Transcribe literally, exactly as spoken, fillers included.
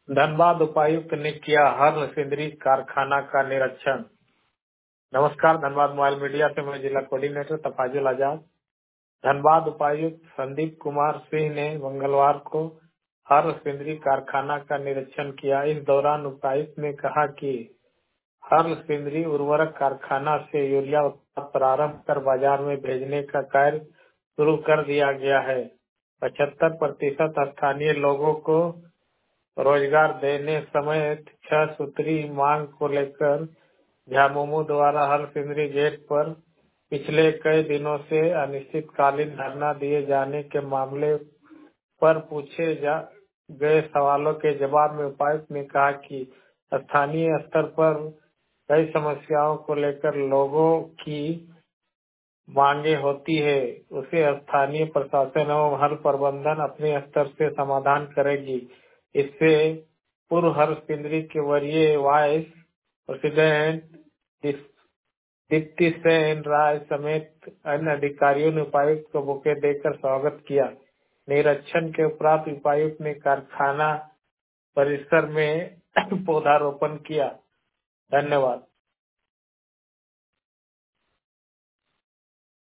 धनबाद उपायुक्त ने किया हर्ल सिंदरी कारखाना का निरीक्षण। नमस्कार, धनबाद मोबाइल मीडिया से मैं जिला कोऑर्डिनेटर तफाजुल आजाद। धनबाद उपायुक्त संदीप कुमार सिंह ने मंगलवार को हर्ल सिंदरी कारखाना का निरीक्षण किया। इस दौरान उपायुक्त ने कहा कि हर्ल सिंदरी उर्वरक कारखाना से यूरिया उत्पादन प्रारंभ कर बाजार में भेजने का कार्य शुरू कर दिया गया है। पचहत्तर प्रतिशत स्थानीय लोगों को रोजगार देने समेत छह सूत्री मांग को लेकर झामुमो द्वारा हर्ल सिंदरी गेट पर पिछले कई दिनों से अनिश्चितकालीन धरना दिए जाने के मामले पर पूछे जा गए सवालों के जवाब में उपायुक्त ने कहा कि स्थानीय स्तर पर कई समस्याओं को लेकर लोगों की मांगे होती है, उसे स्थानीय प्रशासन एवं हर्ल प्रबंधन अपने स्तर से समाधान करेगी। इससे पूर्व हर्ल सिंदरी के वरीय वाइस प्रेसिडेंट दीप्ति सेन राय समेत अन्य अधिकारियों ने उपायुक्त को बुके देकर स्वागत किया। निरीक्षण के उपरांत उपायुक्त ने कारखाना परिसर में पौधारोपण किया। धन्यवाद।